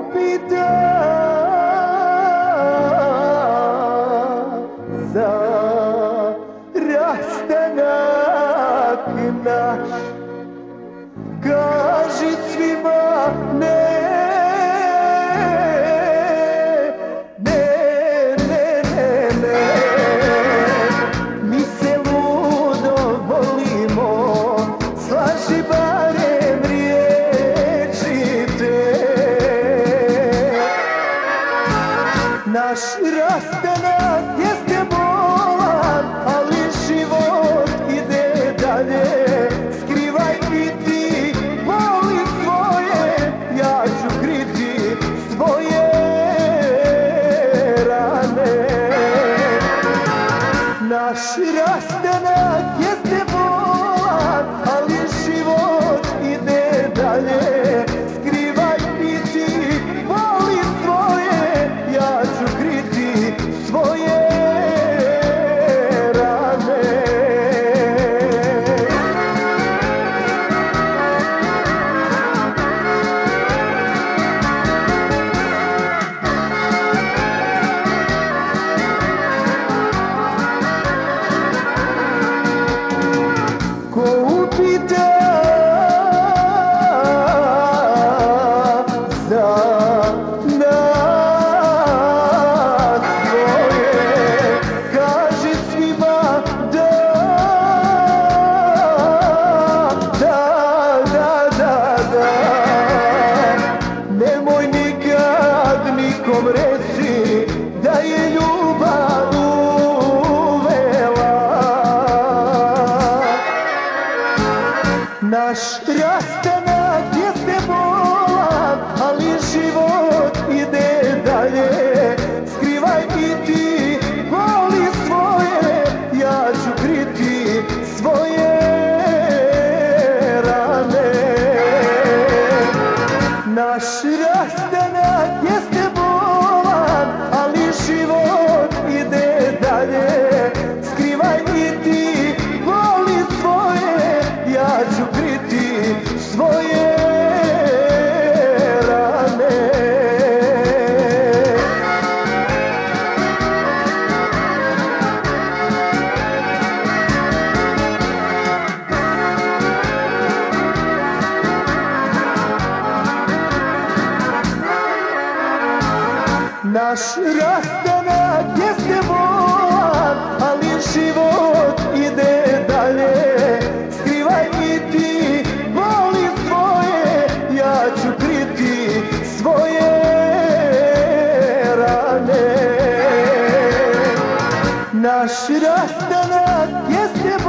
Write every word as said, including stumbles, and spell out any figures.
upita za rastanak naš, kaži svima ne, ne, ne, ne, ne. Mi se ludo volimo, slaži barem riječi te. Naš rastanak jeste bolan, ali život ide dalje. Skrivaj i ti boli svoje, ja ću kriti svoje rane. Naš rastanak jeste bolan, ali život ide dalje. Skrivaj i ti boli svoje, ja ću kriti svoje rane. Ko upita za nas svoje, kaži svima da, da, da, da, da. Nemoj nikad nikom reći da je ljubav uvela. Naš rastanak jeste bolan, ali život ide dalje. Skrivaj i ti boli svoje, ja ću kriti svoje rane. Naš rastanak jeste bolan, ali život ide dalje. Skrivaj i ti boli svoje, ja ću kriti svoje rane. Naš rastanak jeste bolan, ali život ide dalje. Skrivaj i ti boli svoje, ja ću kriti svoje rane. Naš rastanak jeste